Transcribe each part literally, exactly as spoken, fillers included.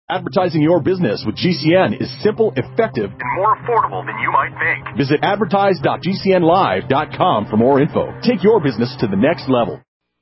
Advertising your business with G C N is simple, effective, and more affordable than you might think. Visit advertise dot g c n live dot com for more info. Take your business to the next level.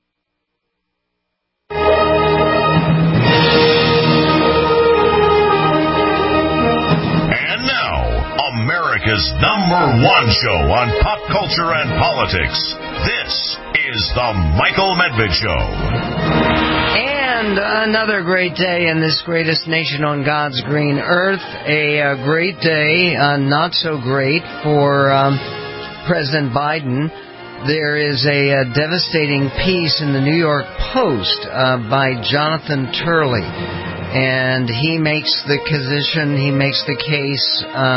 And now, America's number one show on pop culture and politics. This is The Michael Medved Show. And another great day in this greatest nation on God's green earth. A, uh, great day, uh, not so great for um, President Biden. There is a, uh devastating piece in the New York Post uh, by Jonathan Turley. And he makes the position, he makes the case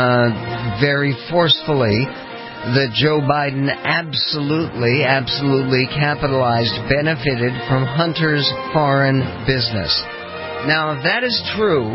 uh, very forcefully that Joe Biden absolutely, absolutely capitalized, benefited from Hunter's foreign business. Now, if that is true,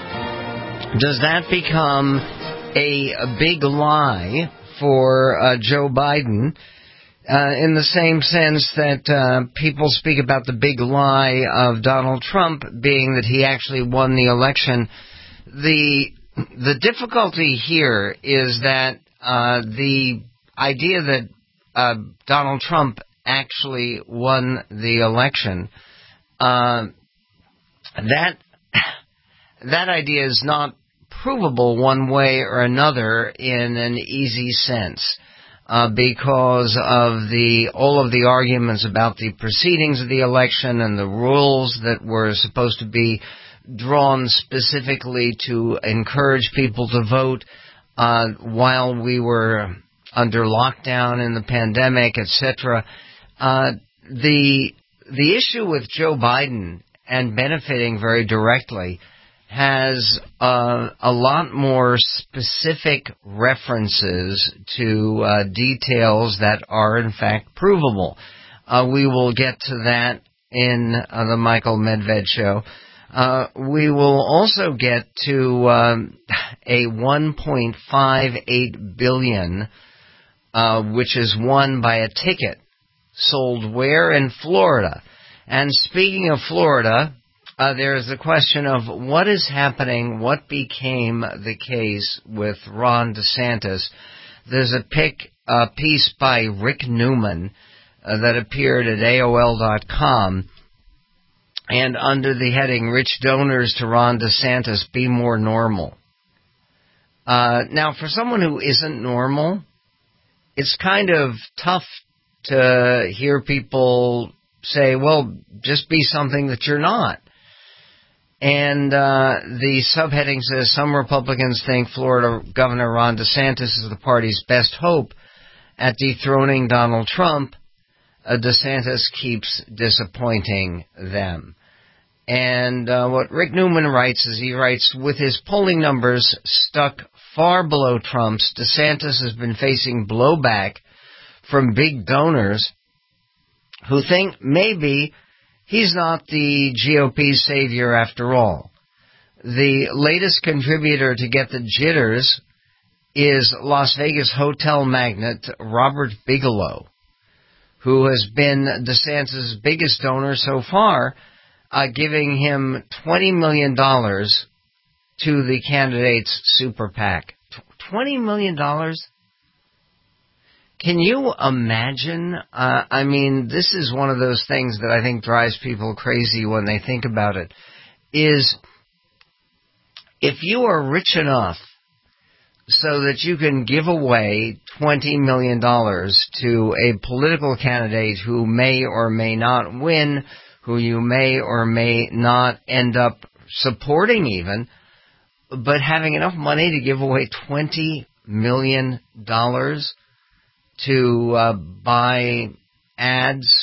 does that become a, a big lie for uh, Joe Biden? Uh, in the same sense that uh, people speak about the big lie of Donald Trump being that he actually won the election. The the difficulty here is that uh, the idea that uh, Donald Trump actually won the election, uh, that that idea is not provable one way or another in an easy sense. Uh, because of the all of the arguments about the proceedings of the election and the rules that were supposed to be drawn specifically to encourage people to vote uh, while we were under lockdown in the pandemic, et cetera. Uh, the the issue with Joe Biden and benefiting very directly has uh, a lot more specific references to uh, details that are, in fact, provable. Uh, we will get to that in uh, the Michael Medved Show. Uh, we will also get to um, a one point five eight billion dollars, uh, which is won by a ticket sold where? In Florida. And speaking of Florida, Uh, there is the question of what is happening, what became the case with Ron DeSantis. There's a pic, uh, piece by Rick Newman uh, that appeared at A O L dot com, and under the heading, Rich Donors to Ron DeSantis, Be More Normal. Uh, now, for someone who isn't normal, it's kind of tough to hear people say, well, just be something that you're not. And uh, the subheading says, some Republicans think Florida Governor Ron DeSantis is the party's best hope at dethroning Donald Trump. Uh, DeSantis keeps disappointing them. And uh, what Rick Newman writes is he writes, with his polling numbers stuck far below Trump's, DeSantis has been facing blowback from big donors who think maybe he's not the G O P's savior after all. The latest contributor to get the jitters is Las Vegas hotel magnate Robert Bigelow, who has been DeSantis' biggest donor so far, uh, giving him twenty million dollars to the candidate's super PAC. twenty million dollars? Can you imagine? Uh, I mean, this is one of those things that I think drives people crazy when they think about it, is if you are rich enough so that you can give away twenty million dollars to a political candidate who may or may not win, who you may or may not end up supporting even, but having enough money to give away twenty million dollars to uh, buy ads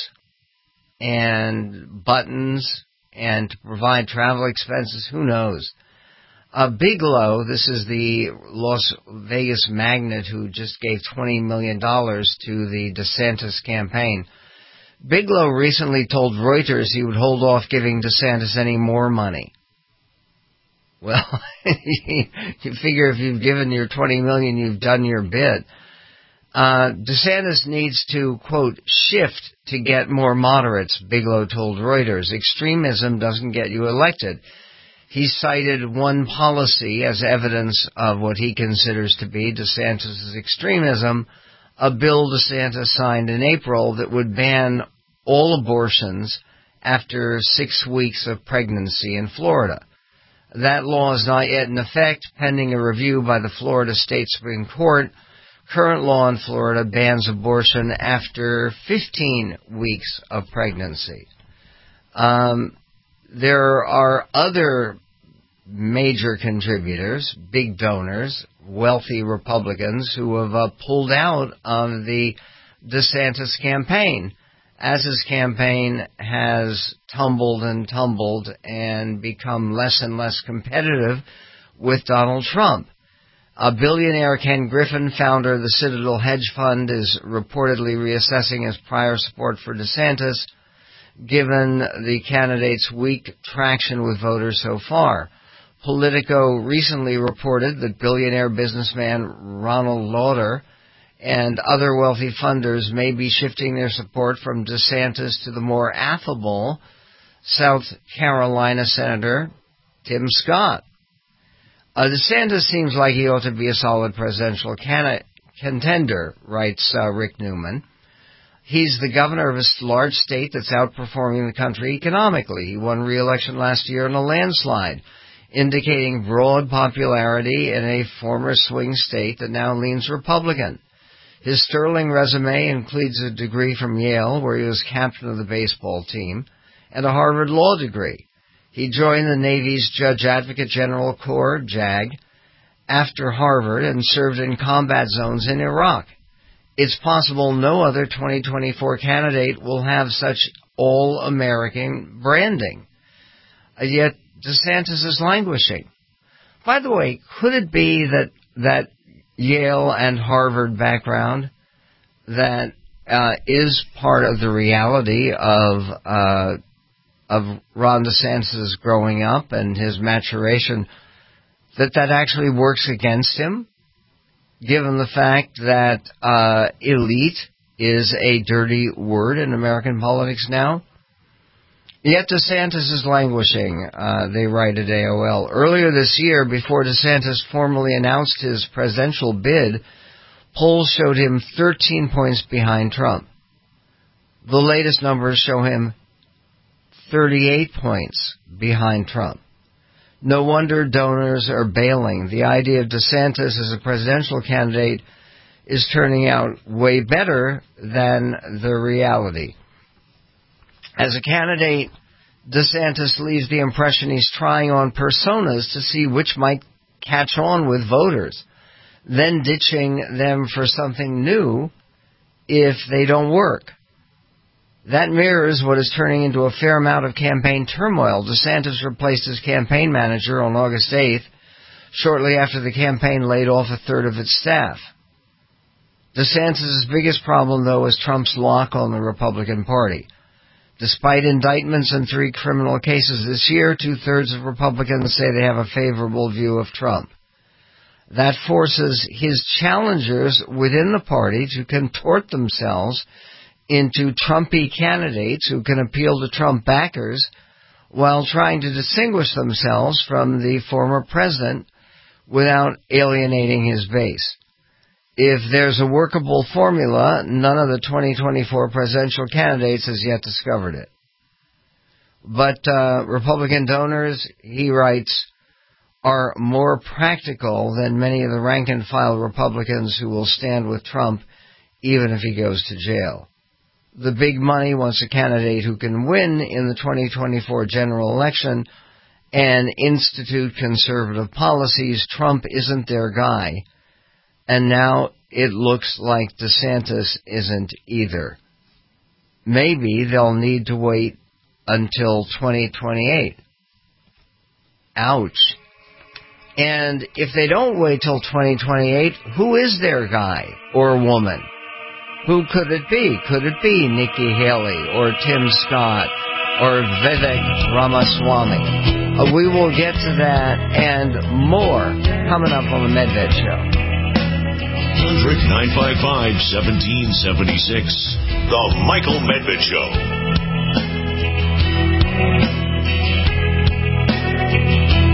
and buttons and to provide travel expenses, who knows? Uh, Bigelow, this is the Las Vegas magnate who just gave twenty million dollars to the DeSantis campaign. Bigelow recently told Reuters he would hold off giving DeSantis any more money. Well, you figure if you've given your twenty million dollars, you've done your bit. Uh, DeSantis needs to, quote, shift to get more moderates, Bigelow told Reuters. Extremism doesn't get you elected. He cited one policy as evidence of what he considers to be DeSantis' extremism, a bill DeSantis signed in April that would ban all abortions after six weeks of pregnancy in Florida. That law is not yet in effect, pending a review by the Florida State Supreme Court. Current law in Florida bans abortion after fifteen weeks of pregnancy. Um, there are other major contributors, big donors, wealthy Republicans who have uh, pulled out of the DeSantis campaign as his campaign has tumbled and tumbled and become less and less competitive with Donald Trump. A billionaire Ken Griffin, founder of the Citadel hedge fund, is reportedly reassessing his prior support for DeSantis, given the candidate's weak traction with voters so far. Politico recently reported that billionaire businessman Ronald Lauder and other wealthy funders may be shifting their support from DeSantis to the more affable South Carolina Senator Tim Scott. Uh, DeSantis seems like he ought to be a solid presidential can- contender, writes uh, Rick Newman. He's the governor of a large state that's outperforming the country economically. He won re-election last year in a landslide, indicating broad popularity in a former swing state that now leans Republican. His sterling resume includes a degree from Yale, where he was captain of the baseball team, and a Harvard Law degree. He joined the Navy's Judge Advocate General Corps, JAG, after Harvard and served in combat zones in Iraq. It's possible no other twenty twenty-four candidate will have such all-American branding. Yet DeSantis is languishing. By the way, could it be that that Yale and Harvard background that uh, is part of the reality of uh, of Ron DeSantis' growing up and his maturation, that that actually works against him, given the fact that uh, elite is a dirty word in American politics now? Yet DeSantis is languishing, uh, they write at A O L. Earlier this year, before DeSantis formally announced his presidential bid, polls showed him thirteen points behind Trump. The latest numbers show him thirty-eight points behind Trump. No wonder donors are bailing. The idea of DeSantis as a presidential candidate is turning out way better than the reality. As a candidate, DeSantis leaves the impression he's trying on personas to see which might catch on with voters, then ditching them for something new if they don't work. That mirrors what is turning into a fair amount of campaign turmoil. DeSantis replaced his campaign manager on August eighth, shortly after the campaign laid off a third of its staff. DeSantis' biggest problem, though, is Trump's lock on the Republican Party. Despite indictments in three criminal cases this year, two-thirds of Republicans say they have a favorable view of Trump. That forces his challengers within the party to contort themselves into Trumpy candidates who can appeal to Trump backers while trying to distinguish themselves from the former president without alienating his base. If there's a workable formula, none of the twenty twenty-four presidential candidates has yet discovered it. But uh, Republican donors, he writes, are more practical than many of the rank-and-file Republicans who will stand with Trump even if he goes to jail. The big money wants a candidate who can win in the twenty twenty-four general election and institute conservative policies. Trump isn't their guy. And now it looks like DeSantis isn't either. Maybe they'll need to wait until twenty twenty-eight. Ouch. And if they don't wait till twenty twenty-eight, who is their guy or woman? Who could it be? Could it be Nikki Haley or Tim Scott or Vivek Ramaswamy? Uh, we will get to that and more coming up on the Medved Show. nine five five, one seven seven six. The Michael Medved Show.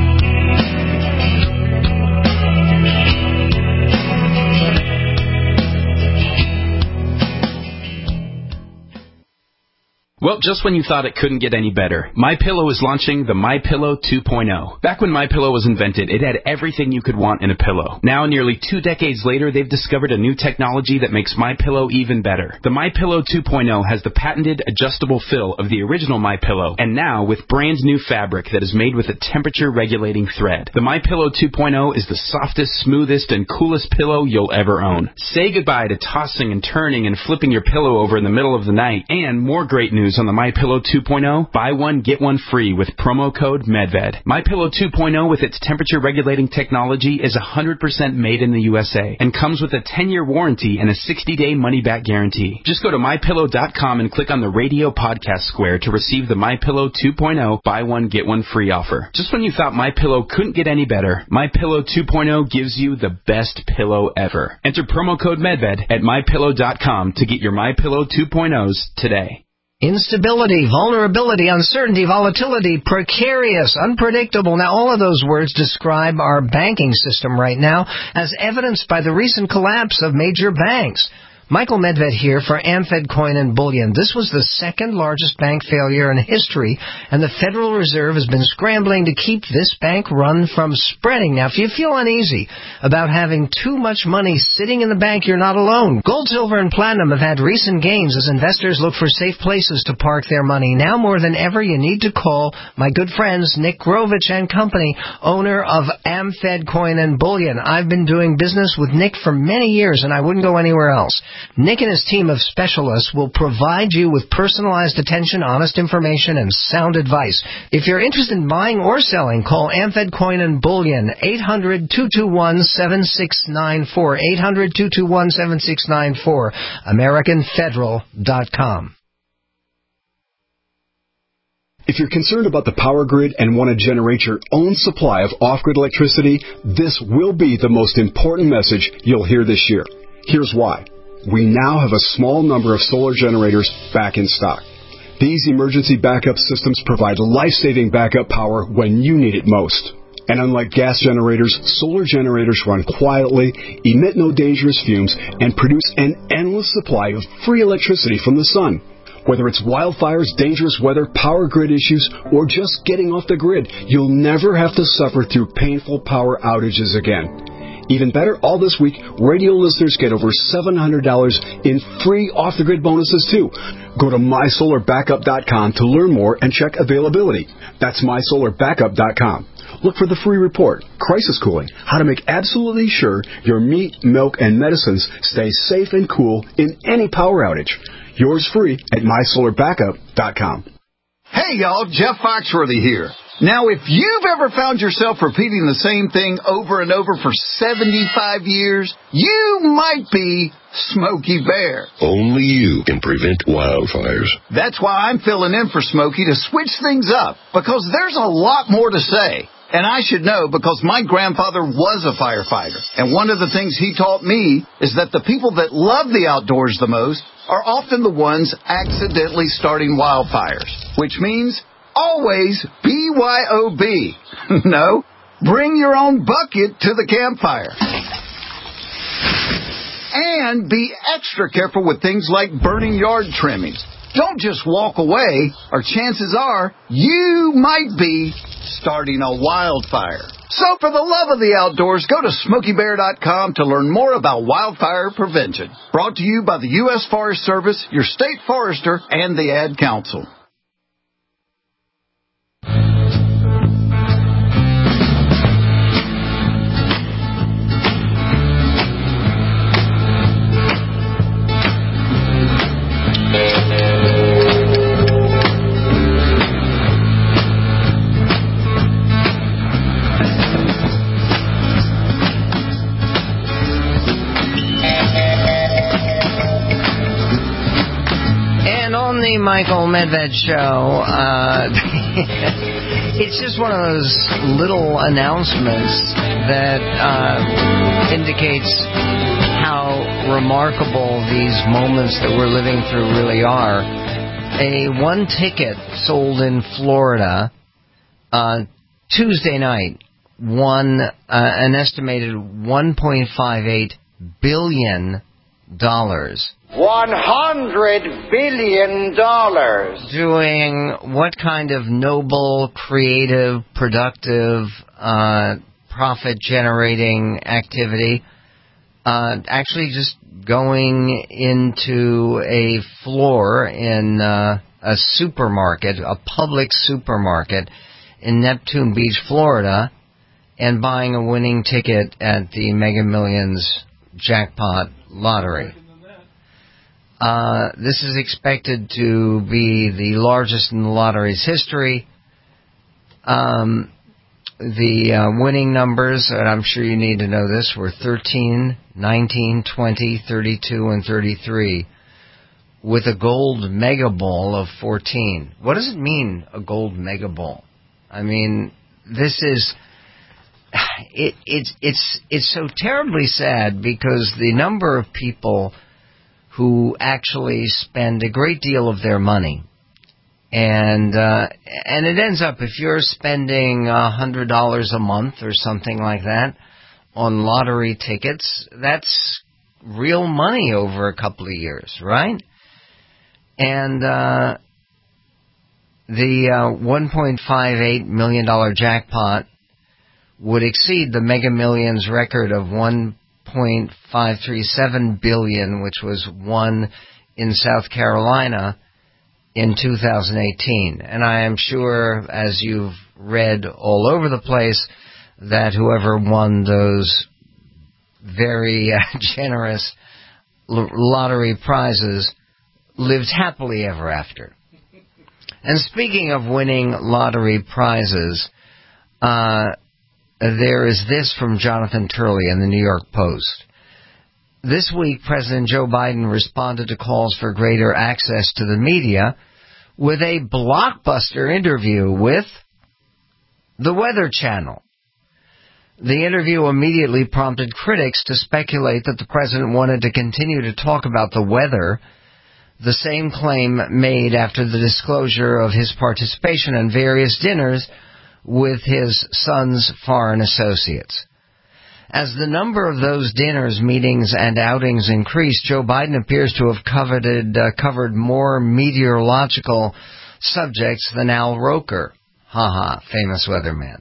Well, just when you thought it couldn't get any better, MyPillow is launching the MyPillow two point oh. Back when MyPillow was invented, it had everything you could want in a pillow. Now, nearly two decades later, they've discovered a new technology that makes MyPillow even better. The MyPillow two point oh has the patented adjustable fill of the original MyPillow, and now with brand new fabric that is made with a temperature-regulating thread. The MyPillow two point oh is the softest, smoothest, and coolest pillow you'll ever own. Say goodbye to tossing and turning and flipping your pillow over in the middle of the night. And more great news on the MyPillow two point oh, buy one, get one free with promo code MEDVED. MyPillow two point oh with its temperature-regulating technology is one hundred percent made in the U S A and comes with a ten-year warranty and a sixty-day money-back guarantee. Just go to my pillow dot com and click on the radio podcast square to receive the MyPillow two point oh buy one, get one free offer. Just when you thought MyPillow couldn't get any better, MyPillow two point oh gives you the best pillow ever. Enter promo code MEDVED at my pillow dot com to get your MyPillow two point ohs today. Instability, vulnerability, uncertainty, volatility, precarious, unpredictable. Now, all of those words describe our banking system right now, as evidenced by the recent collapse of major banks. Michael Medved here for AmFed Coin and Bullion. This was the second largest bank failure in history, and the Federal Reserve has been scrambling to keep this bank run from spreading. Now, if you feel uneasy about having too much money sitting in the bank, you're not alone. Gold, silver, and platinum have had recent gains as investors look for safe places to park their money. Now more than ever, you need to call my good friends Nick Grovich and Company, owner of AmFed Coin and Bullion. I've been doing business with Nick for many years, and I wouldn't go anywhere else. Nick and his team of specialists will provide you with personalized attention, honest information, and sound advice. If you're interested in buying or selling, call AmFed Coin and Bullion, eight hundred, two two one, seven six nine four, eight hundred, two two one, seven six nine four, American Federal dot com. If you're concerned about the power grid and want to generate your own supply of off-grid electricity, this will be the most important message you'll hear this year. Here's why. We now have a small number of solar generators back in stock. These emergency backup systems provide life-saving backup power when you need it most. And unlike gas generators, solar generators run quietly, emit no dangerous fumes, and produce an endless supply of free electricity from the sun. Whether it's wildfires, dangerous weather, power grid issues, or just getting off the grid, you'll never have to suffer through painful power outages again. Even better, all this week, radio listeners get over seven hundred dollars in free off-the-grid bonuses, too. Go to my solar backup dot com to learn more and check availability. That's my solar backup dot com. Look for the free report, Crisis Cooling, how to make absolutely sure your meat, milk, and medicines stay safe and cool in any power outage. Yours free at my solar backup dot com. Hey, y'all, Jeff Foxworthy here. Now, if you've ever found yourself repeating the same thing over and over for seventy-five years, you might be Smokey Bear. Only you can prevent wildfires. That's why I'm filling in for Smokey to switch things up, because there's a lot more to say. And I should know because my grandfather was a firefighter. And one of the things he taught me is that the people that love the outdoors the most are often the ones accidentally starting wildfires, which means always B Y O B. No, bring your own bucket to the campfire. And be extra careful with things like burning yard trimmings. Don't just walk away, or chances are you might be starting a wildfire. So for the love of the outdoors, go to Smokey Bear dot com to learn more about wildfire prevention. Brought to you by the U S Forest Service, your state forester, and the Ad Council. The Michael Medved Show. Uh, it's just one of those little announcements that uh, indicates how remarkable these moments that we're living through really are. A one ticket sold in Florida uh, Tuesday night won uh, an estimated one point five eight billion dollars. one hundred billion dollars. Doing what kind of noble, creative, productive, uh, profit-generating activity? Uh, actually just going into a floor in uh, a supermarket, a public supermarket in Neptune Beach, Florida, and buying a winning ticket at the Mega Millions jackpot lottery. Uh, this is expected to be the largest in the lottery's history. Um, the uh, winning numbers, and I'm sure you need to know this, were thirteen, nineteen, twenty, thirty-two, and thirty-three, with a gold mega ball of fourteen. What does it mean, a gold mega ball? I mean, this is... It, it's it's it's so terribly sad because the number of people who actually spend a great deal of their money, and uh, and it ends up, if you're spending a hundred dollars a month or something like that on lottery tickets, that's real money over a couple of years, right? And uh, the uh, one point five eight million dollar jackpot would exceed the Mega Millions record of one point five three seven billion, which was won in South Carolina in two thousand eighteen. And I am sure, as you've read all over the place, that whoever won those very uh, generous l- lottery prizes lived happily ever after. And speaking of winning lottery prizes, uh, there is this from Jonathan Turley in the New York Post. This week, President Joe Biden responded to calls for greater access to the media with a blockbuster interview with the Weather Channel. The interview immediately prompted critics to speculate that the president wanted to continue to talk about the weather, the same claim made after the disclosure of his participation in various dinners with his son's foreign associates. As the number of those dinners, meetings, and outings increased, Joe Biden appears to have coveted, uh, covered more meteorological subjects than Al Roker, haha, famous weatherman.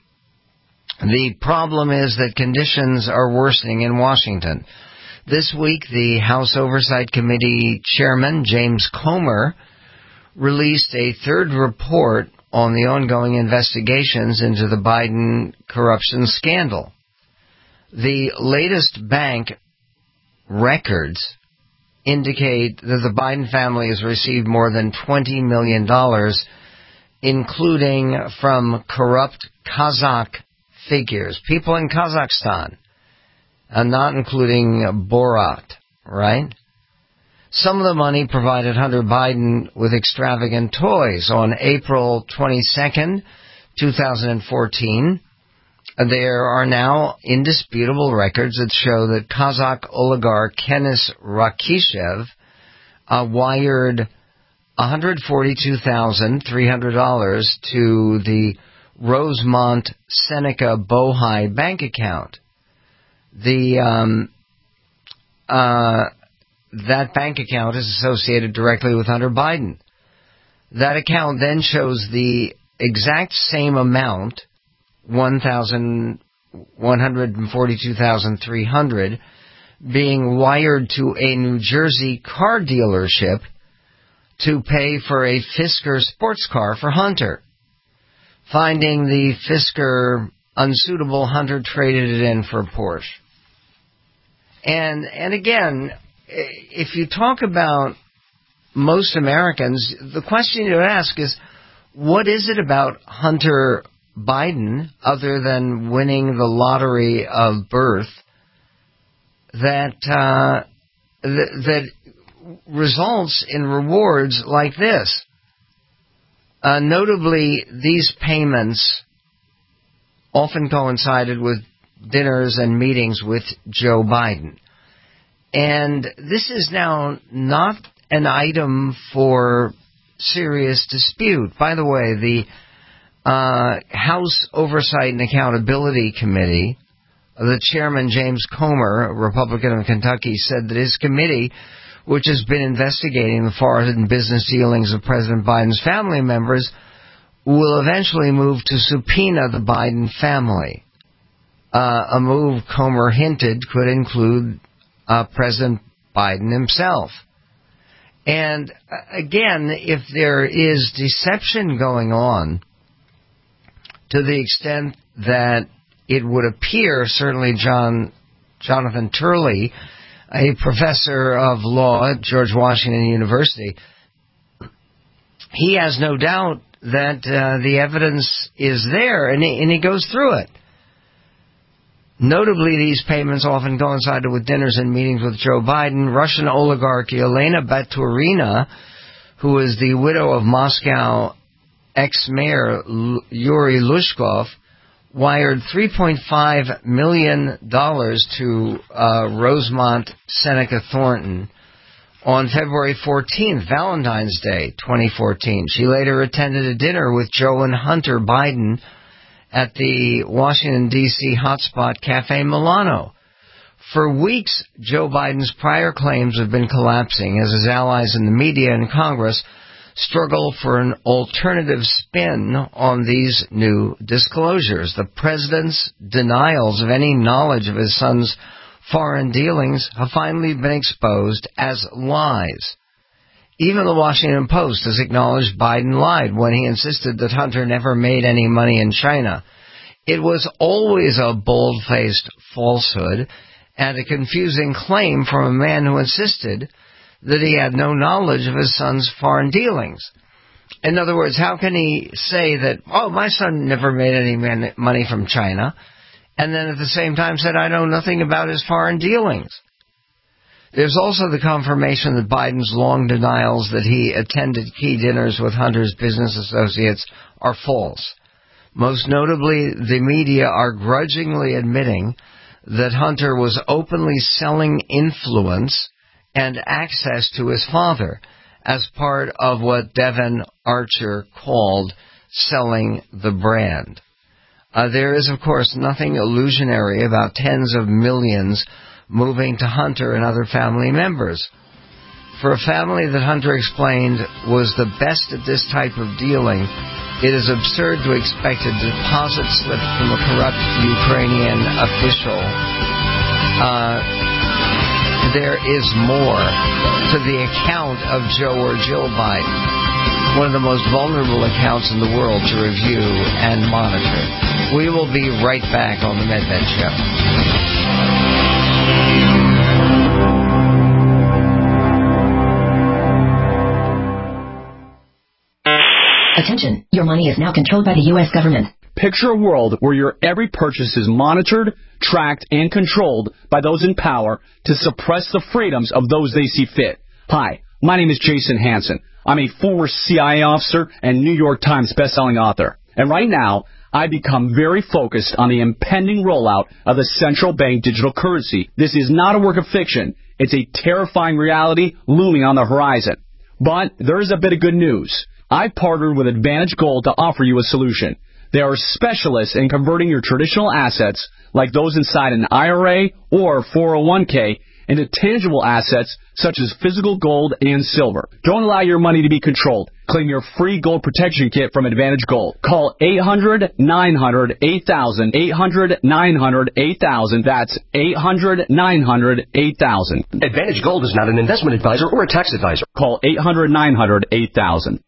The problem is that conditions are worsening in Washington. This week, the House Oversight Committee Chairman, James Comer, released a third report on the ongoing investigations into the Biden corruption scandal. The latest bank records indicate that the Biden family has received more than twenty million dollars, including from corrupt Kazakh figures, people in Kazakhstan, and not including Borat, right? Some of the money provided Hunter Biden with extravagant toys. On April twenty-second, twenty fourteen, there are now indisputable records that show that Kazakh oligarch Kenis Rakishev uh, wired one hundred forty-two thousand three hundred dollars to the Rosemont Seneca Bohai bank account. The um, uh, that bank account is associated directly with Hunter Biden. That account then shows the exact same amount, one hundred forty-two thousand three hundred dollars, being wired to a New Jersey car dealership to pay for a Fisker sports car for Hunter. Finding the Fisker unsuitable, Hunter traded it in for a Porsche. And and again, if you talk about most Americans, the question you ask is, what is it about Hunter Biden, other than winning the lottery of birth, that uh, th- that results in rewards like this? Uh, notably, these payments often coincided with dinners and meetings with Joe Biden. And this is now not an item for serious dispute. By the way, the uh, House Oversight and Accountability Committee the chairman, James Comer, a Republican of Kentucky, said that his committee, which has been investigating the foreign business dealings of President Biden's family members, will eventually move to subpoena the Biden family. Uh, a move Comer hinted could include uh, President Biden himself. And again, if there is deception going on to the extent that it would appear, certainly John Jonathan Turley, a professor of law at George Washington University, he has no doubt that uh, the evidence is there, and he, and he goes through it. Notably, these payments often coincided with dinners and meetings with Joe Biden. Russian oligarch Elena Baturina, who is the widow of Moscow ex-mayor Yuri Lushkov, wired three point five million dollars to uh, Rosemont Seneca Thornton on February fourteenth, Valentine's Day, twenty fourteen. She later attended a dinner with Joe and Hunter Biden at the Washington, D C hotspot Cafe Milano. For weeks, Joe Biden's prior claims have been collapsing as his allies in the media and Congress struggle for an alternative spin on these new disclosures. The president's denials of any knowledge of his son's foreign dealings have finally been exposed as lies. Even the Washington Post has acknowledged Biden lied when he insisted that Hunter never made any money in China. It was always a bold-faced falsehood and a confusing claim from a man who insisted that he had no knowledge of his son's foreign dealings. In other words, how can he say that, oh, my son never made any man- money from China, and then at the same time said, I know nothing about his foreign dealings? There's also the confirmation that Biden's long denials that he attended key dinners with Hunter's business associates are false. Most notably, the media are grudgingly admitting that Hunter was openly selling influence and access to his father as part of what Devon Archer called selling the brand. Uh, there is, of course, nothing illusionary about tens of millions moving to Hunter and other family members. For a family that Hunter explained was the best at this type of dealing, it is absurd to expect a deposit slip from a corrupt Ukrainian official. Uh, there is more to the account of Joe or Jill Biden, one of the most vulnerable accounts in the world to review and monitor. We will be right back on the Medved Show. Attention, your money is now controlled by the U S government. Picture a world where your every purchase is monitored, tracked, and controlled by those in power to suppress the freedoms of those they see fit. Hi, my name is Jason Hansen. I'm a former C I A officer and New York Times bestselling author. And right now, I become very focused on the impending rollout of the central bank digital currency. This is not a work of fiction. It's a terrifying reality looming on the horizon. But there is a bit of good news. I've partnered with Advantage Gold to offer you a solution. They are specialists in converting your traditional assets, like those inside an I R A or four oh one k, into tangible assets such as physical gold and silver. Don't allow your money to be controlled. Claim your free gold protection kit from Advantage Gold. Call eight hundred, nine hundred, eight thousand, eight hundred, nine hundred, eight thousand. That's eight hundred, nine hundred, eight thousand. Advantage Gold is not an investment advisor or a tax advisor. Call eight hundred, nine hundred, eight thousand.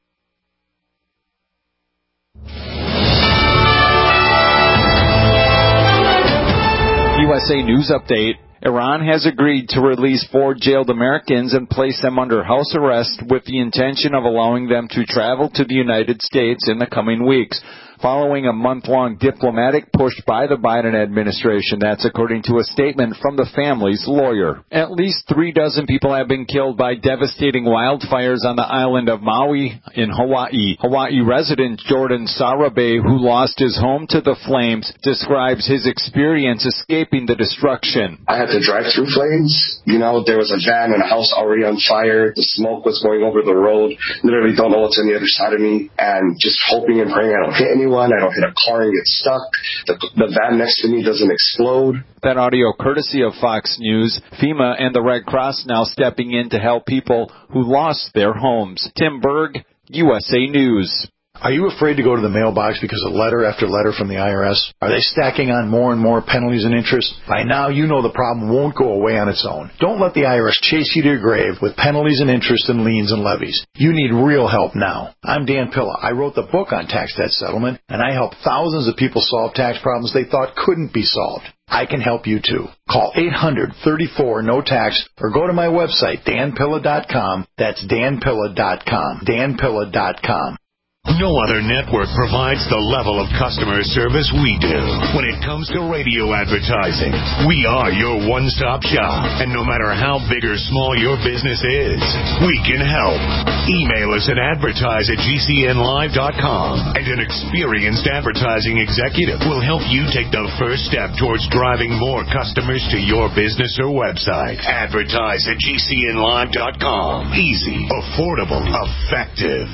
U S A News Update. Iran has agreed to release four jailed Americans and place them under house arrest with the intention of allowing them to travel to the United States in the coming weeks, following a month-long diplomatic push by the Biden administration. That's according to a statement from the family's lawyer. At least three dozen people have been killed by devastating wildfires on the island of Maui in Hawaii. Hawaii resident Jordan Sarabe, who lost his home to the flames, describes his experience escaping the destruction. I had to drive through flames. You know, there was a van and a house already on fire. The smoke was going over the road. Literally don't know what's on the other side of me, and just hoping and praying I don't hit anyone. anyone. I don't hit a car and get stuck. The, the van next to me doesn't explode. That audio courtesy of Fox News. FEMA and the Red Cross now stepping in to help people who lost their homes. Tim Berg, U S A News. Are you afraid to go to the mailbox because of letter after letter from the I R S? Are they stacking on more and more penalties and interest? By now, you know the problem won't go away on its own. Don't let the I R S chase you to your grave with penalties and interest and liens and levies. You need real help now. I'm Dan Pilla. I wrote the book on tax debt settlement, and I help thousands of people solve tax problems they thought couldn't be solved. I can help you too. Call eight hundred, thirty-four, no tax or go to my website, dan pilla dot com. That's dan pilla dot com. dan pilla dot com. No other network provides the level of customer service we do when it comes to radio advertising. We are your one-stop shop, and no matter how big or small your business is, we can help. Email us at advertise at g c n live dot com, and an experienced advertising executive will help you take the first step towards driving more customers to your business or website. Advertise at g c n live dot com. Easy, affordable, effective.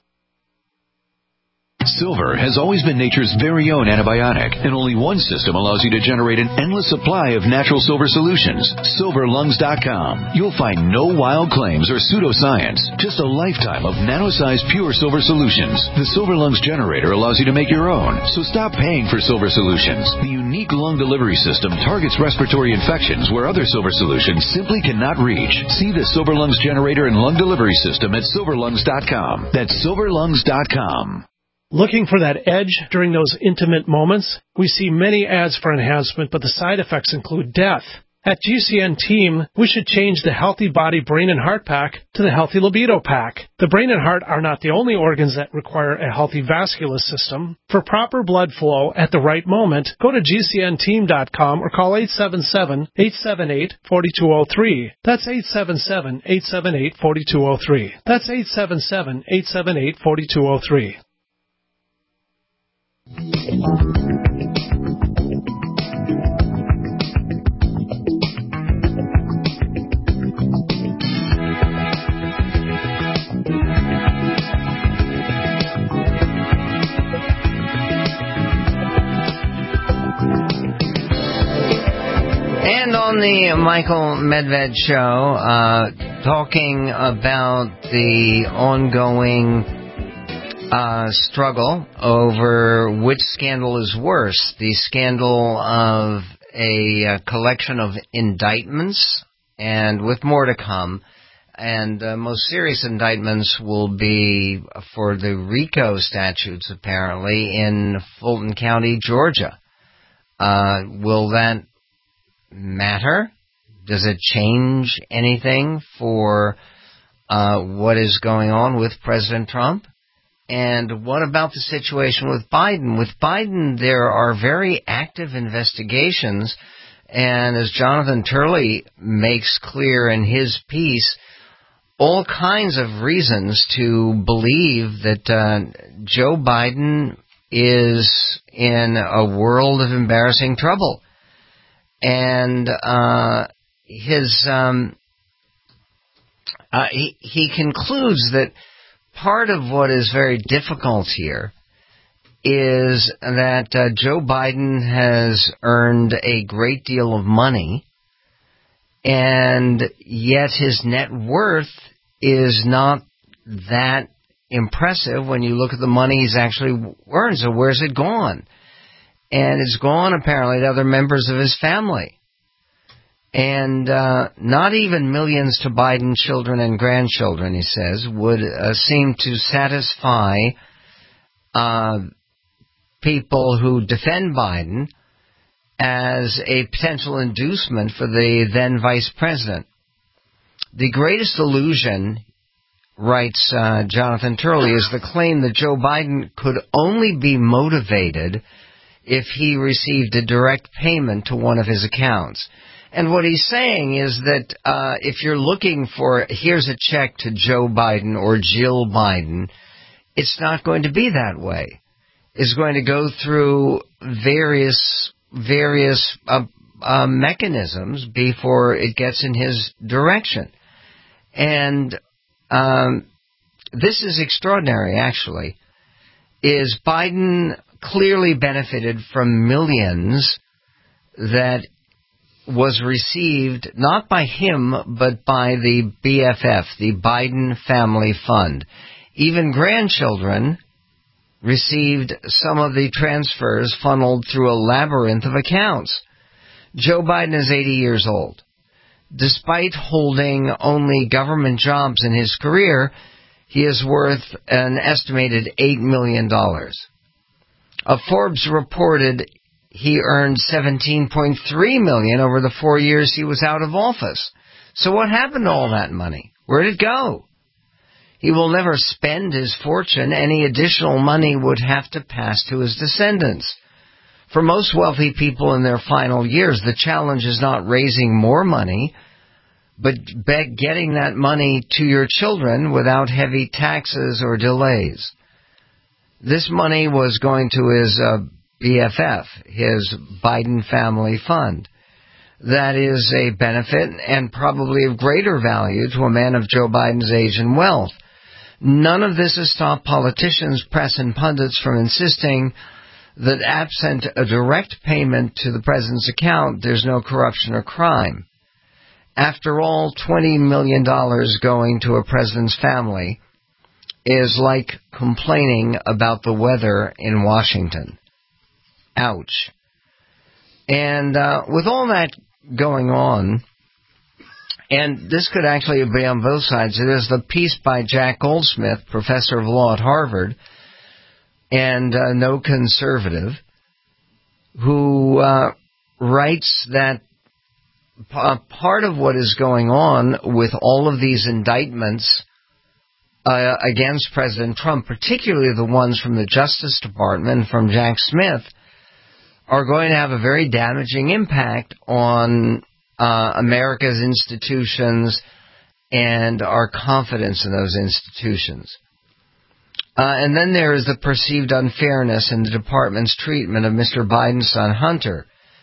Silver has always been nature's very own antibiotic, and only one system allows you to generate an endless supply of natural silver solutions. silver lungs dot com. You'll find no wild claims or pseudoscience, just a lifetime of nano-sized pure silver solutions. The Silver Lungs generator allows you to make your own, so stop paying for silver solutions. The unique lung delivery system targets respiratory infections where other silver solutions simply cannot reach. See the Silver Lungs generator and lung delivery system at silver lungs dot com. That's silver lungs dot com. Looking for that edge during those intimate moments? We see many ads for enhancement, but the side effects include death. At G C N Team, we should change the Healthy Body, Brain, and Heart Pack to the Healthy Libido Pack. The brain and heart are not the only organs that require a healthy vascular system. For proper blood flow at the right moment, go to g c n team dot com or call eight seven seven, eight seven eight, four two zero three. That's eight seven seven, eight seven eight, four two zero three. That's eight seven seven, eight seven eight, four two zero three. And on the Michael Medved Show, uh, talking about the ongoing Uh, struggle over which scandal is worse, the scandal of a uh, collection of indictments, and with more to come. And uh, most serious indictments will be for the RICO statutes, apparently, in Fulton County, Georgia. Uh, will that matter? Does it change anything for uh, what is going on with President Trump? And what about the situation with Biden? With Biden, there are very active investigations, and as Jonathan Turley makes clear in his piece, all kinds of reasons to believe that uh, Joe Biden is in a world of embarrassing trouble. And uh, his um, uh, he, he concludes that part of what is very difficult here is that uh, Joe Biden has earned a great deal of money, and yet his net worth is not that impressive when you look at the money he's actually earned. So where's it gone? And it's gone, apparently, to other members of his family. And uh, not even millions to Biden children and grandchildren, he says, would uh, seem to satisfy uh, people who defend Biden as a potential inducement for the then vice president. The greatest illusion, writes uh, Jonathan Turley, is the claim that Joe Biden could only be motivated if he received a direct payment to one of his accounts. And what he's saying is that uh, if you're looking for, here's a check to Joe Biden or Jill Biden, it's not going to be that way. It's going to go through various various uh, uh, mechanisms before it gets in his direction. And um, this is extraordinary, actually. Is Biden clearly benefited from millions that was received not by him, but by the B F F, the Biden Family Fund. Even grandchildren received some of the transfers funneled through a labyrinth of accounts. Joe Biden is eighty years old. Despite holding only government jobs in his career, he is worth an estimated eight million dollars. Uh, Forbes reported he earned seventeen point three million dollars over the four years he was out of office. So what happened to all that money? Where did it go? He will never spend his fortune. Any additional money would have to pass to his descendants. For most wealthy people in their final years, the challenge is not raising more money, but getting that money to your children without heavy taxes or delays. This money was going to his uh, B F F, his Biden Family Fund. That is a benefit and probably of greater value to a man of Joe Biden's age and wealth. None of this has stopped politicians, press, and pundits from insisting that absent a direct payment to the president's account, there's no corruption or crime. After all, twenty million dollars going to a president's family is like complaining about the weather in Washington. Ouch. And uh, with all that going on, and this could actually be on both sides, it is the piece by Jack Goldsmith, professor of law at Harvard, and uh, no conservative, who uh, writes that p- part of what is going on with all of these indictments uh, against President Trump, particularly the ones from the Justice Department, from Jack Smith, are going to have a very damaging impact on uh, America's institutions and our confidence in those institutions. Uh, and then there is the perceived unfairness in the department's treatment of Mister Biden's son, Hunter,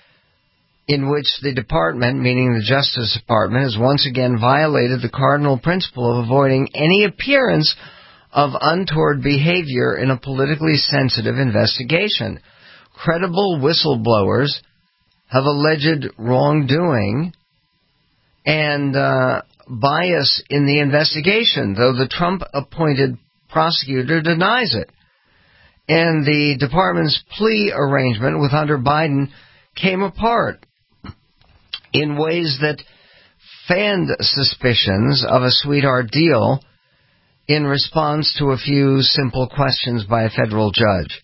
in which the department, meaning the Justice Department, has once again violated the cardinal principle of avoiding any appearance of untoward behavior in a politically sensitive investigation. Credible whistleblowers have alleged wrongdoing and uh, bias in the investigation, though the Trump-appointed prosecutor denies it. And the department's plea arrangement with Hunter Biden came apart in ways that fanned suspicions of a sweetheart deal in response to a few simple questions by a federal judge.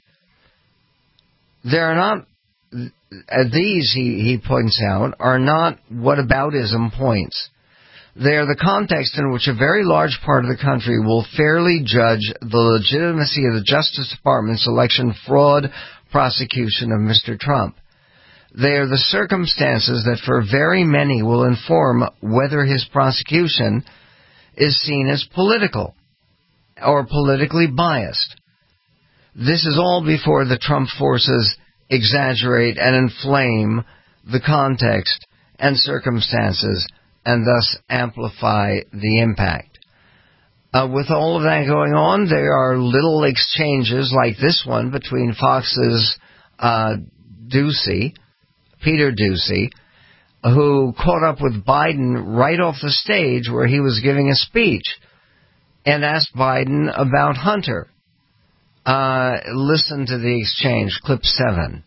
There are not, these, he, he points out, are not whataboutism points. They are the context in which a very large part of the country will fairly judge the legitimacy of the Justice Department's election fraud prosecution of Mister Trump. They are the circumstances that for very many will inform whether his prosecution is seen as political or politically biased. This is all before the Trump forces exaggerate and inflame the context and circumstances and thus amplify the impact. Uh, with all of that going on, there are little exchanges like this one between Fox's uh, Doocy, Peter Doocy, who caught up with Biden right off the stage where he was giving a speech and asked Biden about Hunter. Uh, listen to the exchange, clip seven.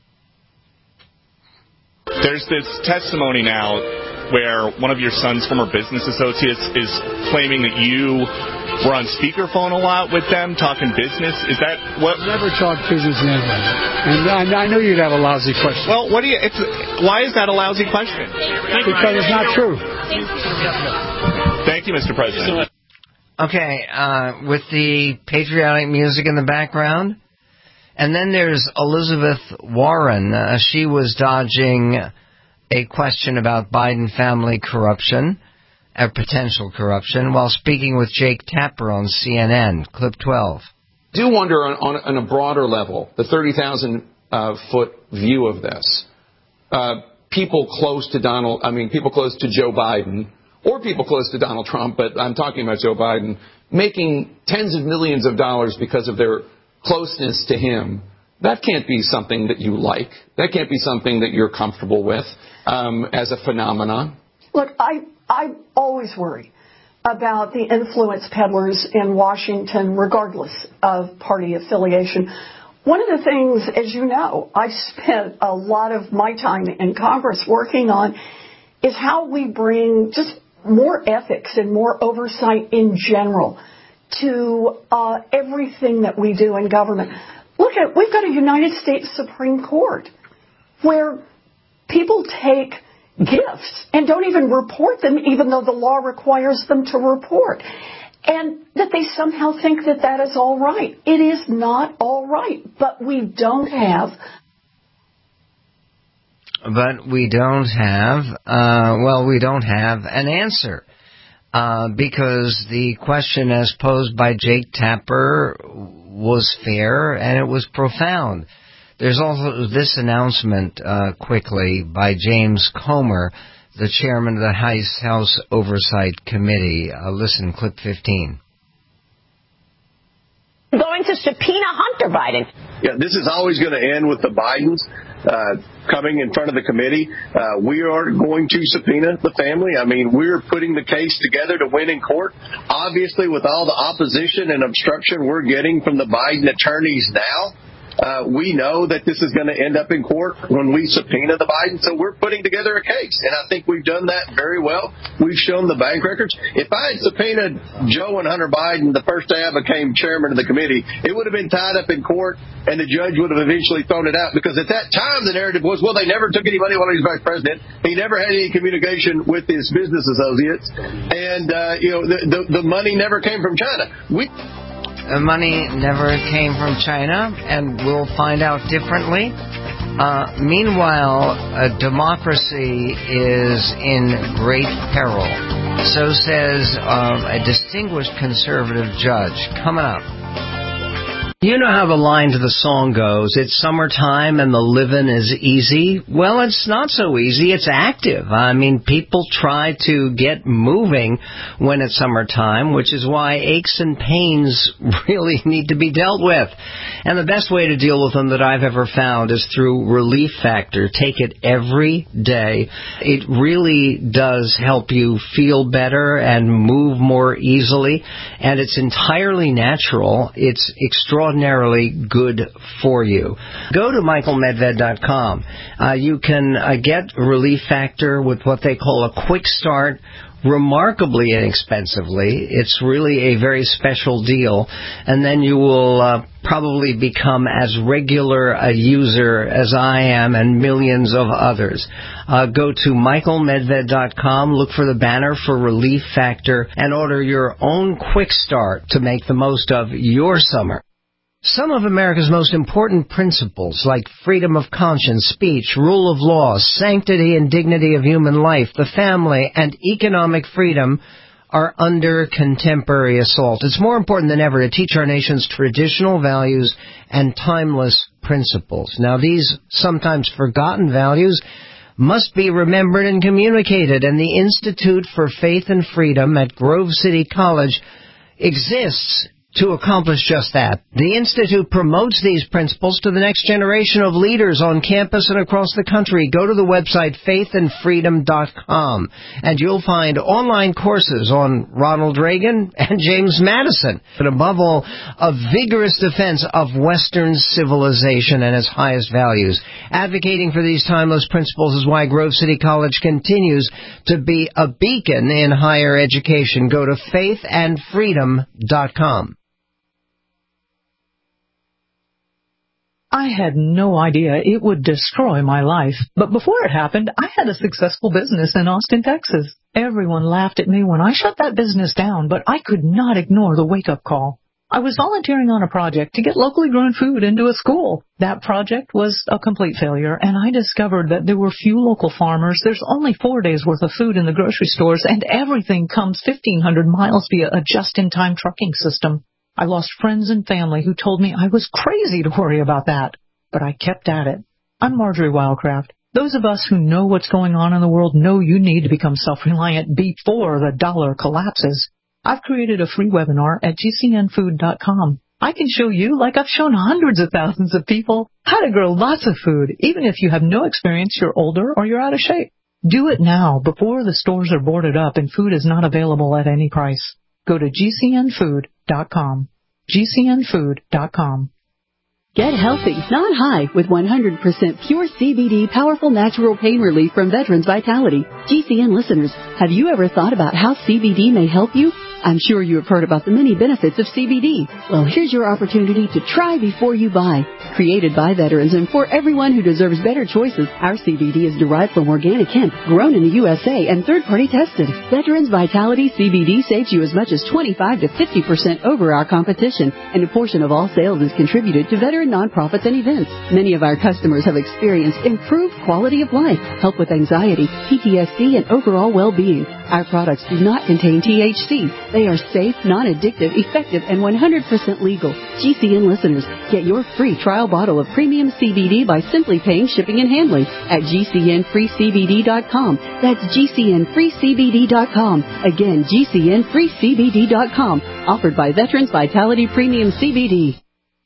There's this testimony now where one of your son's former business associates is claiming that you were on speakerphone a lot with them, talking business. Is that what? I've never talked business in anyone. And I, I knew you'd have a lousy question. Well, what do you? It's, why is that a lousy question? Because it's not true. Thank you, Mister President. Okay, uh, with the patriotic music in the background. And then there's Elizabeth Warren. Uh, she was dodging a question about Biden family corruption, or potential corruption, while speaking with Jake Tapper on C N N. Clip twelve. I do wonder on, on, on a broader level, the thirty thousand uh, foot view of this, uh, people close to Donald, I mean, people close to Joe Biden, or people close to Donald Trump, but I'm talking about Joe Biden, making tens of millions of dollars because of their closeness to him. That can't be something that you like. That can't be something that you're comfortable with um, as a phenomenon. Look, I, I always worry about the influence peddlers in Washington, regardless of party affiliation. One of the things, as you know, I've spent a lot of my time in Congress working on is how we bring just more ethics and more oversight in general to uh, everything that we do in government. Look at, we've got a United States Supreme Court where people take gifts and don't even report them, even though the law requires them to report. And that they somehow think that that is all right. It is not all right, but we don't have... But we don't have, uh, well, we don't have an answer. Uh, because the question as posed by Jake Tapper was fair and it was profound. There's also this announcement, uh, quickly, by James Comer, the chairman of the House, House Oversight Committee. Uh, listen, clip fifteen. Going to subpoena Hunter Biden. Yeah, this is always going to end with the Bidens uh, coming in front of the committee. Uh, we are going to subpoena the family. I mean, we're putting the case together to win in court. Obviously, with all the opposition and obstruction we're getting from the Biden attorneys now, Uh, we know that this is going to end up in court when we subpoena the Biden, so we're putting together a case, and I think we've done that very well. We've shown the bank records. If I had subpoenaed Joe and Hunter Biden the first day I became chairman of the committee, it would have been tied up in court, and the judge would have eventually thrown it out, because at that time the narrative was, well, they never took any money while he was vice president. He never had any communication with his business associates, and, uh, you know, the, the, the money never came from China. We... The money never came from China, and we'll find out differently. Uh, meanwhile, uh, democracy is in great peril. So says uh, a distinguished conservative judge. Coming up. You know how the line to the song goes, it's summertime and the living is easy. Well, it's not so easy, it's active. I mean, people try to get moving when it's summertime, which is why aches and pains really need to be dealt with. And the best way to deal with them that I've ever found is through Relief Factor. Take it every day. It really does help you feel better and move more easily. And it's entirely natural. It's extraordinary. Extraordinarily good for you. Go to michael medved dot com. Uh, you can uh, get Relief Factor with what they call a quick start, remarkably inexpensively. It's really a very special deal. And then you will uh, probably become as regular a user as I am and millions of others. Uh, go to michael medved dot com, look for the banner for Relief Factor, and order your own quick start to make the most of your summer. Some of America's most important principles, like freedom of conscience, speech, rule of law, sanctity and dignity of human life, the family, and economic freedom, are under contemporary assault. It's more important than ever to teach our nation's traditional values and timeless principles. Now, these sometimes forgotten values must be remembered and communicated, and the Institute for Faith and Freedom at Grove City College exists to accomplish just that. The Institute promotes these principles to the next generation of leaders on campus and across the country. Go to the website faith and freedom dot com, and you'll find online courses on Ronald Reagan and James Madison. But above all, a vigorous defense of Western civilization and its highest values. Advocating for these timeless principles is why Grove City College continues to be a beacon in higher education. Go to faith and freedom dot com. I had no idea it would destroy my life. But before it happened, I had a successful business in Austin, Texas. Everyone laughed at me when I shut that business down, but I could not ignore the wake-up call. I was volunteering on a project to get locally grown food into a school. That project was a complete failure, and I discovered that there were few local farmers. There's only four days' worth of food in the grocery stores, and everything comes fifteen hundred miles via a just-in-time trucking system. I lost friends and family who told me I was crazy to worry about that, but I kept at it. I'm Marjorie Wildcraft. Those of us who know what's going on in the world know you need to become self-reliant before the dollar collapses. I've created a free webinar at G C N food dot com. I can show you, like I've shown hundreds of thousands of people, how to grow lots of food, even if you have no experience, you're older, or you're out of shape. Do it now, before the stores are boarded up and food is not available at any price. Go to G C N food dot com. G C N food dot com. Get healthy, not high, with one hundred percent pure C B D powerful natural pain relief from Veterans Vitality. G C N listeners, have you ever thought about how C B D may help you? I'm sure you have heard about the many benefits of C B D. Well, here's your opportunity to try before you buy. Created by veterans and for everyone who deserves better choices, our C B D is derived from organic hemp, grown in the U S A, and third-party tested. Veterans Vitality C B D saves you as much as twenty-five to fifty percent over our competition, and a portion of all sales is contributed to veteran nonprofits and events. Many of our customers have experienced improved quality of life, help with anxiety, P T S D, and overall well-being. Our products do not contain T H C. They are safe, non-addictive, effective, and one hundred percent legal. G C N listeners, get your free trial bottle of premium C B D by simply paying shipping and handling at G C N free C B D dot com. That's G C N free C B D dot com. Again, G C N free C B D dot com. Offered by Veterans Vitality Premium C B D.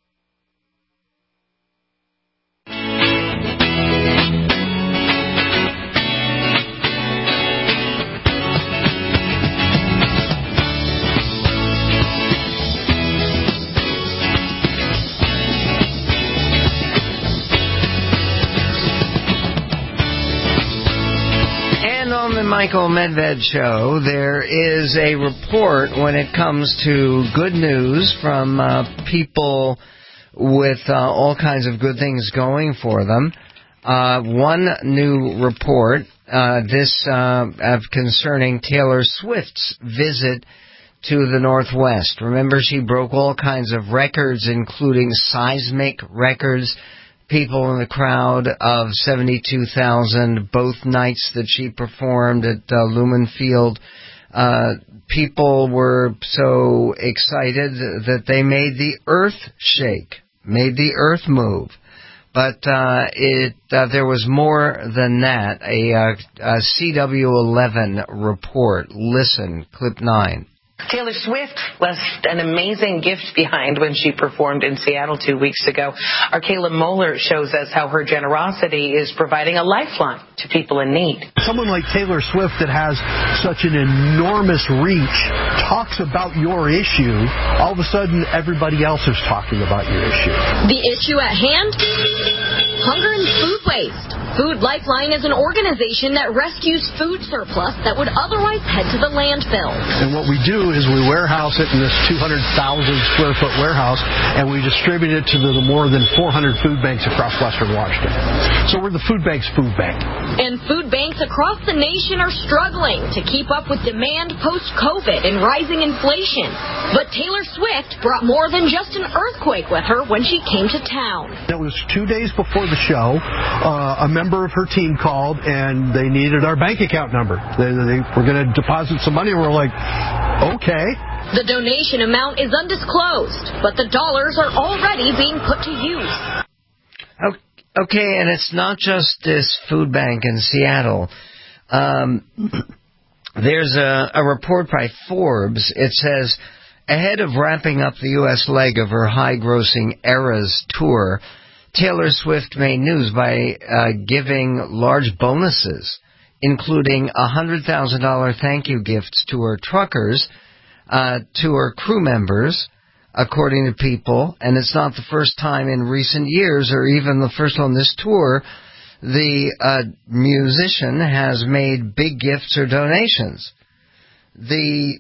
Michael Medved Show, there is a report when it comes to good news from uh, people with uh, all kinds of good things going for them. Uh, one new report, uh, this uh, of concerning Taylor Swift's visit to the Northwest. Remember, she broke all kinds of records, including seismic records. People in the crowd of seventy-two thousand, both nights that she performed at uh, Lumen Field. Uh, people were so excited that they made the earth shake, made the earth move. But uh, it uh, there was more than that. A, uh, a C W eleven report. Listen, clip nine. Taylor Swift left an amazing gift behind when she performed in Seattle two weeks ago. Our Kayla Moeller shows us how her generosity is providing a lifeline to people in need. Someone like Taylor Swift that has such an enormous reach talks about your issue, all of a sudden everybody else is talking about your issue. The issue at hand? Hunger and food waste. Food Lifeline is an organization that rescues food surplus that would otherwise head to the landfill. And what we do is we warehouse it in this two hundred thousand square foot warehouse, and we distribute it to the more than four hundred food banks across western Washington. So we're the food bank's food bank. And food banks across the nation are struggling to keep up with demand post-COVID and rising inflation. But Taylor Swift brought more than just an earthquake with her when she came to town. It was two days before the show. Uh, a member of her team called, and they needed our bank account number. They, they were going to deposit some money, and we're like, okay. The donation amount is undisclosed, but the dollars are already being put to use. Okay, and it's not just this food bank in Seattle. Um, there's a, a report by Forbes. It says, ahead of wrapping up the U S leg of her high-grossing Eras tour, Taylor Swift made news by uh, giving large bonuses, including one hundred thousand dollars thank you gifts to her truckers, uh, to her crew members, according to People. And it's not the first time in recent years, or even the first on this tour, the uh, musician has made big gifts or donations. The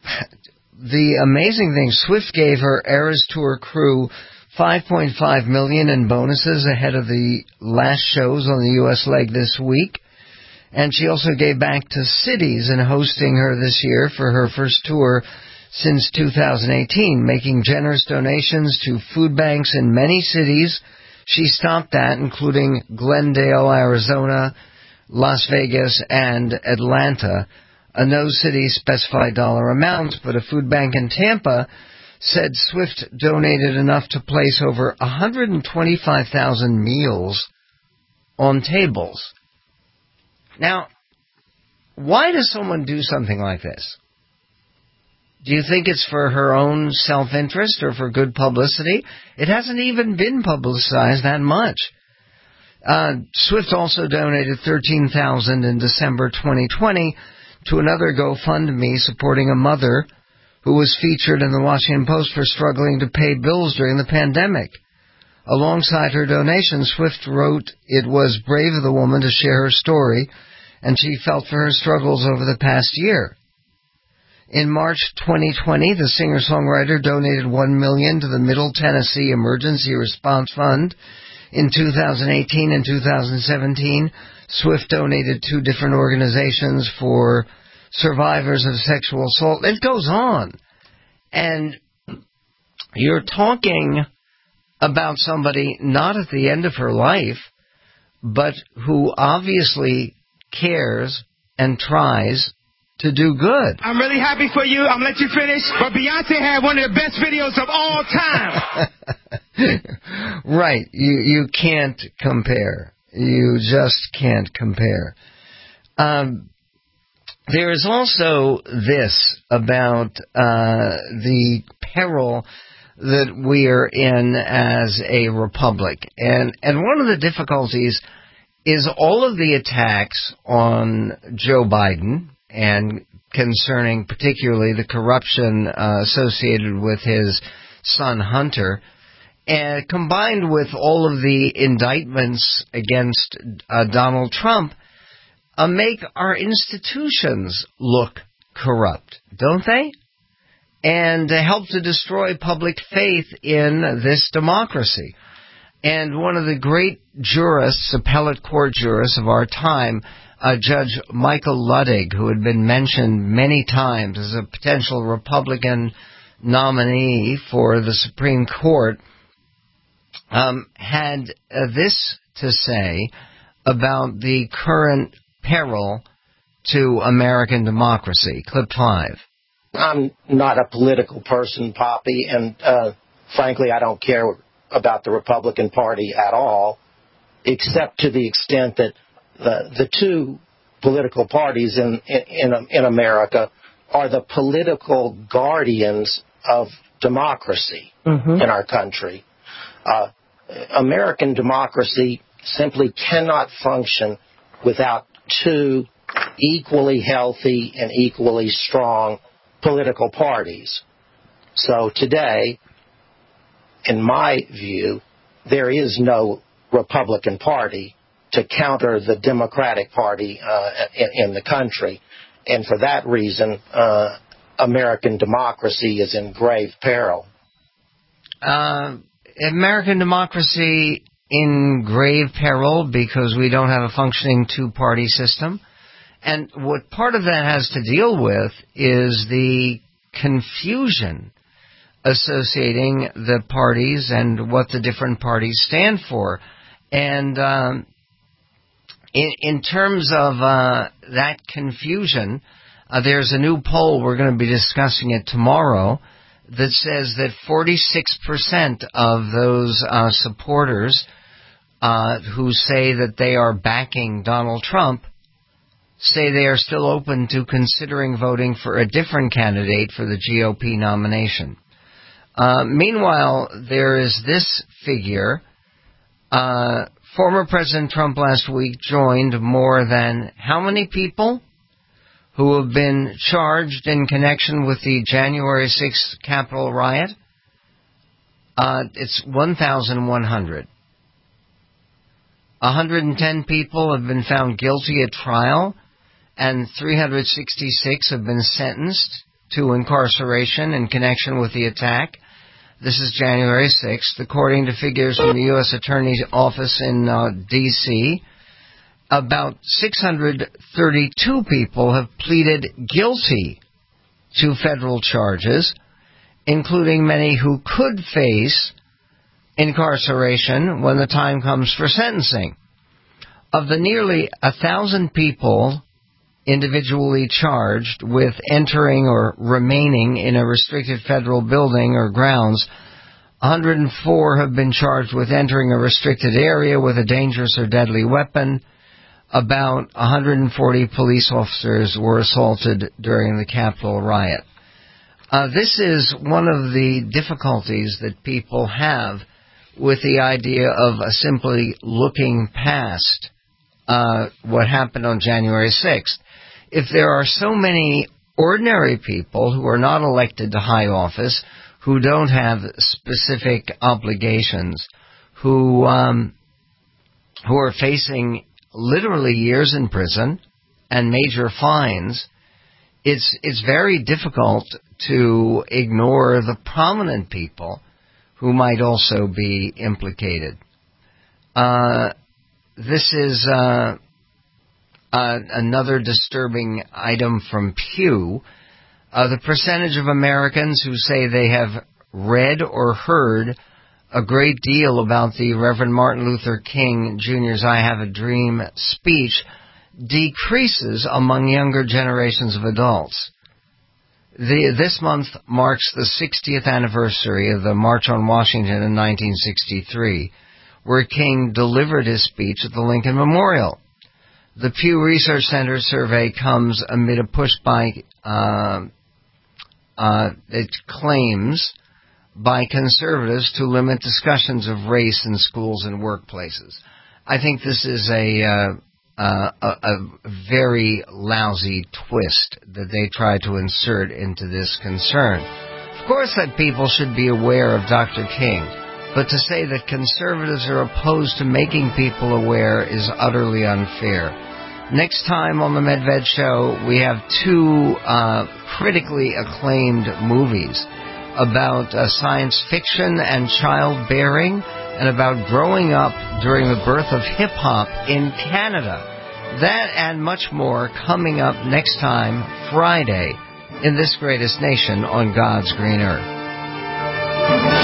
the amazing thing, Swift gave her Eras Tour crew five point five million dollars in bonuses ahead of the last shows on the U S leg this week. And she also gave back to cities in hosting her this year for her first tour since two thousand eighteen, making generous donations to food banks in many cities she stopped at, including Glendale, Arizona, Las Vegas, and Atlanta. Uh, no city specified dollar amounts, but a food bank in Tampa said Swift donated enough to place over one hundred twenty-five thousand meals on tables. Now, why does someone do something like this? Do you think it's for her own self-interest or for good publicity? It hasn't even been publicized that much. Uh, Swift also donated thirteen thousand dollars in December twenty twenty to another GoFundMe supporting a mother who was featured in the Washington Post for struggling to pay bills during the pandemic. Alongside her donation, Swift wrote it was brave of the woman to share her story, and she felt for her struggles over the past year. In March twenty twenty, the singer-songwriter donated one million dollars to the Middle Tennessee Emergency Response Fund. In two thousand eighteen and two thousand seventeen, Swift donated two different organizations for survivors of sexual assault. It goes on. And you're talking about somebody not at the end of her life, but who obviously cares and tries to do good. I'm really happy for you. I'm going to let you finish. But Beyonce had one of the best videos of all time. Right. You, you can't compare. You just can't compare. Um, there is also this about uh, the peril that we are in as a republic. And, and one of the difficulties is all of the attacks on Joe Biden and concerning particularly the corruption uh, associated with his son Hunter, and combined with all of the indictments against uh, Donald Trump, uh, make our institutions look corrupt, don't they? And uh, help to destroy public faith in this democracy. And one of the great jurists, appellate court jurists of our time, uh, Judge Michael Luttig, who had been mentioned many times as a potential Republican nominee for the Supreme Court, um, had uh, this to say about the current peril to American democracy. Clip five. I'm not a political person, Poppy, and uh, frankly, I don't care about the Republican Party at all, except to the extent that the, the two political parties in, in, in America are the political guardians of democracy mm-hmm. in our country. Uh, American democracy simply cannot function without two equally healthy and equally strong political parties. So today, in my view, there is no Republican Party to counter the Democratic Party uh, in, in the country. And for that reason, uh, American democracy is in grave peril. Uh, American democracy in grave peril because we don't have a functioning two-party system. And what part of that has to deal with is the confusion associating the parties and what the different parties stand for. And um, in, in terms of uh, that confusion, uh, there's a new poll, we're going to be discussing it tomorrow, that says that forty-six percent of those uh, supporters uh, who say that they are backing Donald Trump say they are still open to considering voting for a different candidate for the G O P nomination. Uh, meanwhile, there is this figure. Uh, former President Trump last week joined more than how many people who have been charged in connection with the January sixth Capitol riot? Uh, it's one thousand one hundred. one hundred ten people have been found guilty at trial, and three hundred sixty-six have been sentenced to incarceration in connection with the attack. This is January sixth. According to figures from the U S Attorney's Office in uh, D C, about six hundred thirty-two people have pleaded guilty to federal charges, including many who could face incarceration when the time comes for sentencing. Of the nearly a thousand people individually charged with entering or remaining in a restricted federal building or grounds, one hundred four have been charged with entering a restricted area with a dangerous or deadly weapon. About one hundred forty police officers were assaulted during the Capitol riot. Uh, this is one of the difficulties that people have with the idea of uh, simply looking past uh, what happened on January sixth. If there are so many ordinary people who are not elected to high office, who don't have specific obligations, who um, who are facing literally years in prison and major fines, it's it's very difficult to ignore the prominent people who might also be implicated. Uh, this is uh, uh, another disturbing item from Pew. Uh, the percentage of Americans who say they have read or heard a great deal about the Reverend Martin Luther King Junior's I Have a Dream speech decreases among younger generations of adults. The, this month marks the sixtieth anniversary of the March on Washington in nineteen sixty-three, where King delivered his speech at the Lincoln Memorial. The Pew Research Center survey comes amid a push by, uh, uh, it claims, by conservatives to limit discussions of race in schools and workplaces. I think this is a, uh, uh, a, a very lousy twist that they try to insert into this concern. Of course that people should be aware of Doctor King, but to say that conservatives are opposed to making people aware is utterly unfair. Next time on the Medved Show, we have two uh, critically acclaimed movies about uh, science fiction and childbearing, and about growing up during the birth of hip-hop in Canada. That and much more coming up next time, Friday, in This Greatest Nation on God's Green Earth.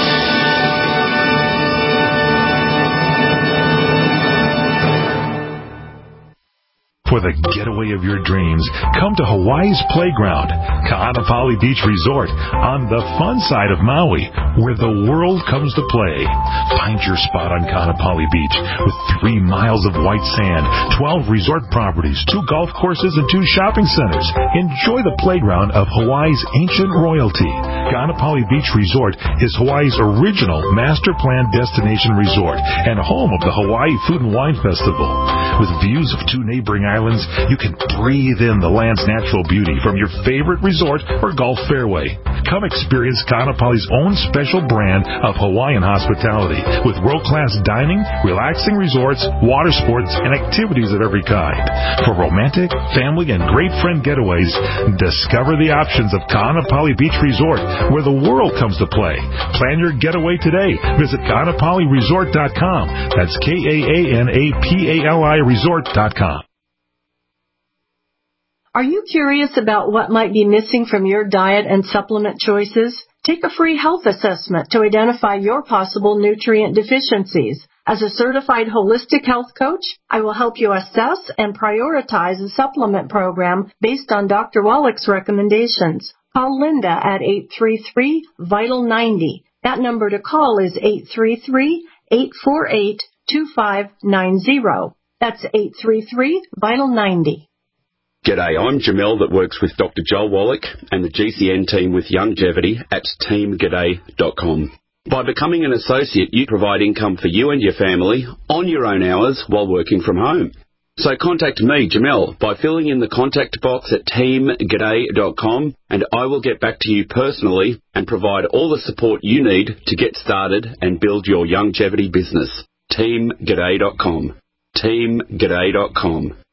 For the getaway of your dreams, come to Hawaii's Playground, Ka'anapali Beach Resort, on the fun side of Maui, where the world comes to play. Find your spot on Ka'anapali Beach with three miles of white sand, twelve resort properties, two golf courses, and two shopping centers. Enjoy the playground of Hawaii's ancient royalty. Ka'anapali Beach Resort is Hawaii's original master plan destination resort and home of the Hawaii Food and Wine Festival. With views of two neighboring islands, you can breathe in the land's natural beauty from your favorite resort or golf fairway. Come experience Ka'anapali's own special brand of Hawaiian hospitality with world-class dining, relaxing resorts, water sports, and activities of every kind. For romantic, family, and great friend getaways, discover the options of Ka'anapali Beach Resort, where the world comes to play. Plan your getaway today. Visit Ka'anapali Resort dot com. That's K A A N A P A L I Resort dot com. Are you curious about what might be missing from your diet and supplement choices? Take a free health assessment to identify your possible nutrient deficiencies. As a certified holistic health coach, I will help you assess and prioritize a supplement program based on Doctor Wallach's recommendations. Call Linda at eight three three, vital ninety. That number to call is eight three three, eight four eight, two five nine zero. That's eight three three, vital ninety. G'day, I'm Jamel that works with Doctor Joel Wallach and the G C N team with Longevity at team g'day dot com. By becoming an associate, you provide income for you and your family on your own hours while working from home. So contact me, Jamel, by filling in the contact box at team g'day dot com, and I will get back to you personally and provide all the support you need to get started and build your longevity business. team g'day dot com. team g'day dot com.